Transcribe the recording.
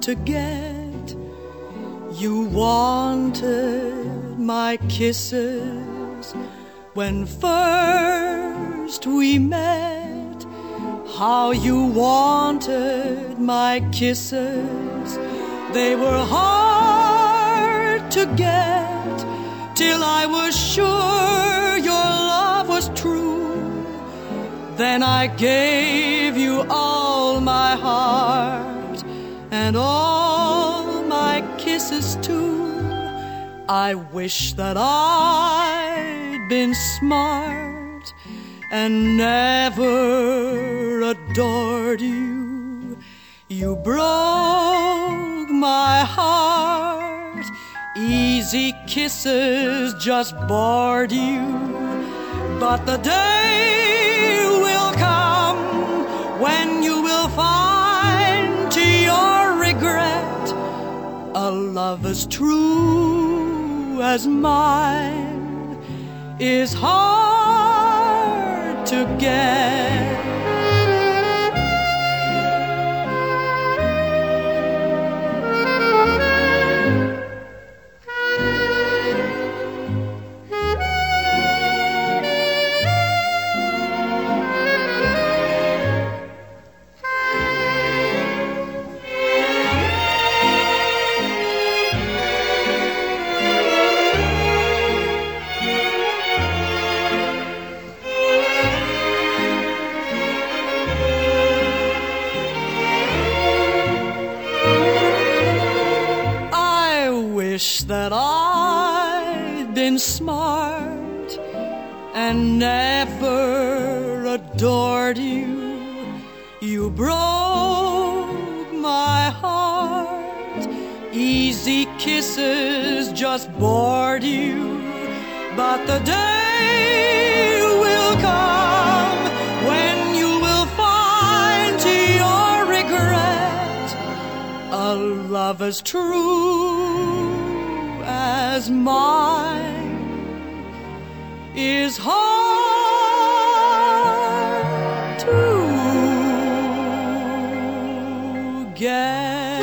to get. You wanted my kisses when first we met. How you wanted my kisses, they were hard to get, till I was sure your love was true. Then I gave you all my heart and all my kisses too. I wish that I'd been smart and never adored you. You broke my heart. Easy kisses just bored you. But the day will come when you will find, to your regret, a love as true as mine is hard to get. Wish that I'd been smart and never adored you. You broke my heart. Easy kisses just bored you. But the day will come when you will find, to your regret, a love as true as mine is hard to get.